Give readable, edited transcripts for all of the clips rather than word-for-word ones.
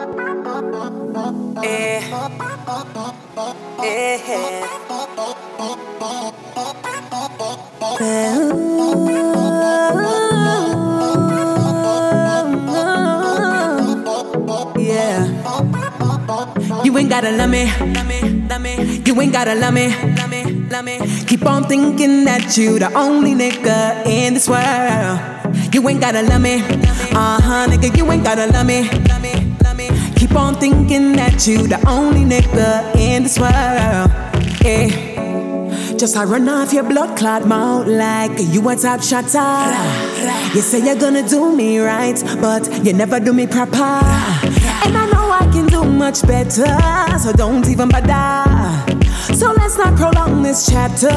Yeah. You ain't gotta love me. You ain't gotta love me. Keep on thinking that you the only nigga in this world. You ain't gotta love me. Nigga, you ain't gotta love me. Keep on thinking that you the only nigga in this world. Yeah. Just I run off your blood clot mouth like you a top shotter. You say you're gonna do me right, but you never do me proper. And I know I can do much better, so don't even bother. So let's not prolong this chapter,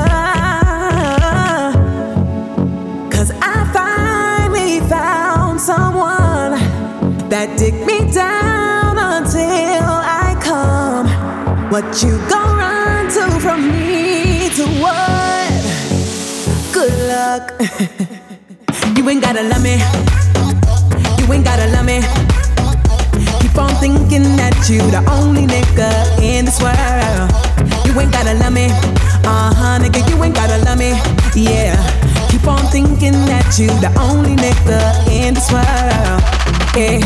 cause I finally found someone that dig me down until I come. What you gon' run to from me to what? Good luck. You ain't gotta love me. You ain't gotta love me. Keep on thinking that you the only nigga in this world. You ain't gotta love me. Nigga, you ain't gotta love me. Yeah. Keep on thinking that you the only nigga in this world. Yeah.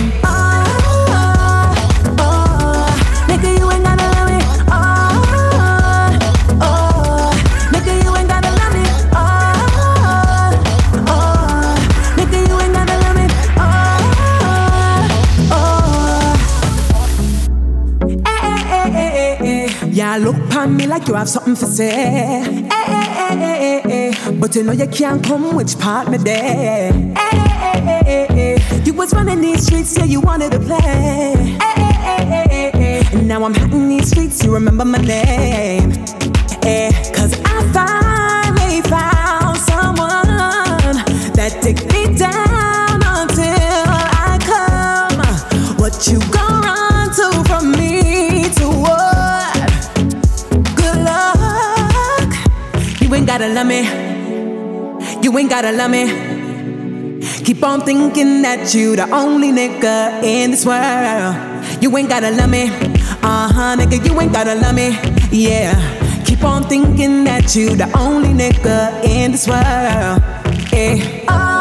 Nigga, you ain't gotta love me. Nigga, you ain't gotta love me. Nigga, you ain't gotta love me. Yeah, look pon me like you have something to say. But you know you can't come which part me there. You was running these streets, yeah, you wanted to play. And now I'm hitting these streets, you remember my name. Cause I finally found someone that take me down until I come. What you gon' run to from me to what? Good luck. You ain't gotta love me. You ain't gotta love me. Keep on thinking that you the only nigga in this world. You ain't gotta love me. Nigga, you ain't gotta love me. Yeah. Keep on thinking that you the only nigga in this world. Yeah.